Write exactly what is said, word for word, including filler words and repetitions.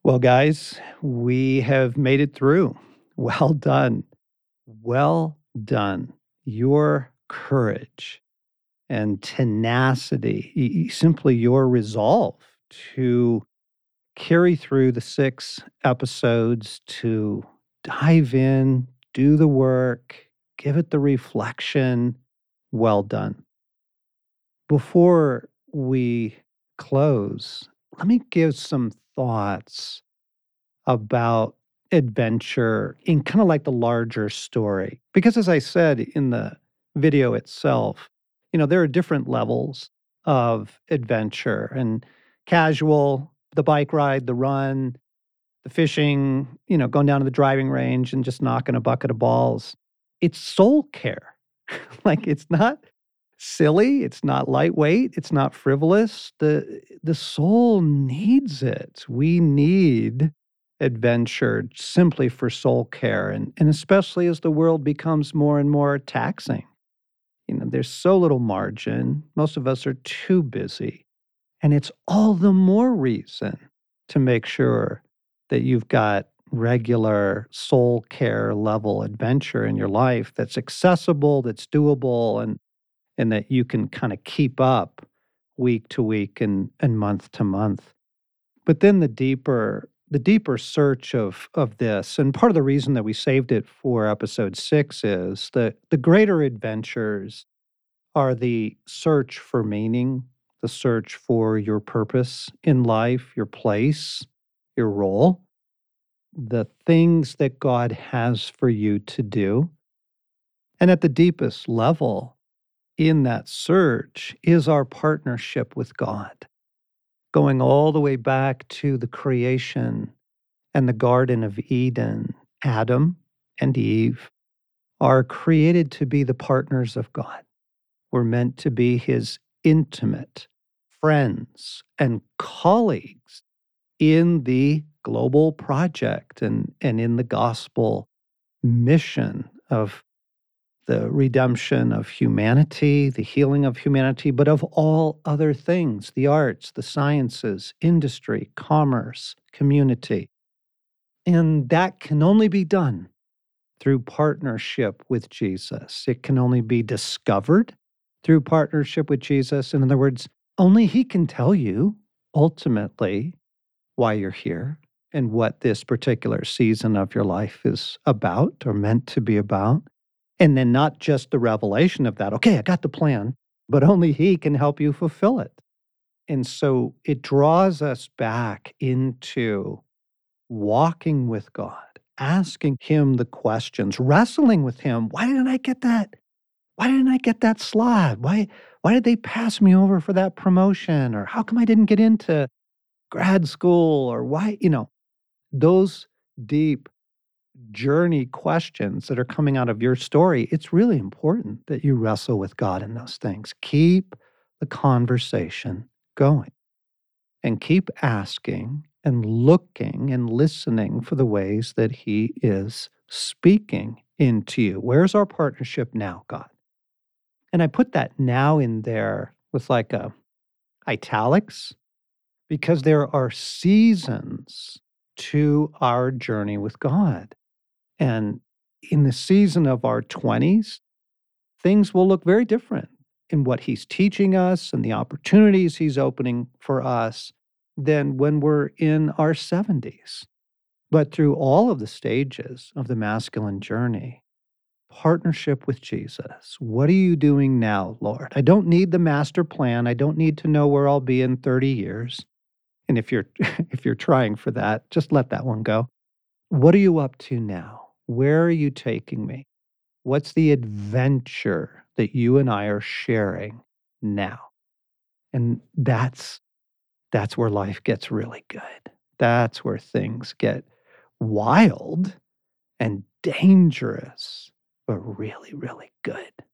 Well, guys, we have made it through. Well done. Well done. Your courage and tenacity, y- y- simply your resolve to carry through the six episodes, to dive in, do the work, give it the reflection. Well done. Before we close, let me give some thoughts about adventure in kind of like the larger story. Because as I said in the video itself, you know, there are different levels of adventure and casual, the bike ride, the run, the fishing, you know, going down to the driving range and just knocking a bucket of balls. It's soul care. Like it's not silly, it's not lightweight, it's not frivolous. The the soul needs it. We need adventure simply for soul care and and especially as the world becomes more and more taxing. You know, there's so little margin. Most of us are too busy. And it's all the more reason to make sure that you've got regular soul care level adventure in your life that's accessible, that's doable, and and that you can kind of keep up week to week and and month to month. But then the deeper the deeper search of of this, and part of the reason that we saved it for episode six is that the greater adventures are the search for meaning, the search for your purpose in life, your place, your role, the things that God has for you to do. And at the deepest level in that search is our partnership with God, going all the way back to the creation and the Garden of Eden. Adam and Eve are created to be the partners of God. We're meant to be his intimate friends and colleagues in the global project and, and in the gospel mission of the redemption of humanity, the healing of humanity, but of all other things, the arts, the sciences, industry, commerce, community. And that can only be done through partnership with Jesus. It can only be discovered through partnership with Jesus. In other words, only He can tell you ultimately why you're here and what this particular season of your life is about or meant to be about. And then not just the revelation of that, okay, I got the plan, but only He can help you fulfill it. And so it draws us back into walking with God, asking Him the questions, wrestling with Him. Why didn't I get that? Why didn't I get that slot? Why why did they pass me over for that promotion? Or how come I didn't get into grad school? Or why, you know, those deep journey questions that are coming out of your story, it's really important that you wrestle with God in those things. Keep the conversation going and keep asking and looking and listening for the ways that He is speaking into you. Where's our partnership now, God? And I put that now in there with like a italics because there are seasons to our journey with God. And in the season of our twenties, things will look very different in what He's teaching us and the opportunities He's opening for us than when we're in our seventies. But through all of the stages of the masculine journey, partnership with Jesus. What are you doing now, Lord? I don't need the master plan. I don't need to know where I'll be in thirty years. And if you're if you're trying for that, just let that one go. What are you up to now? Where are you taking me? What's the adventure that you and I are sharing now? And that's that's where life gets really good. That's where things get wild and dangerous, but really, really good.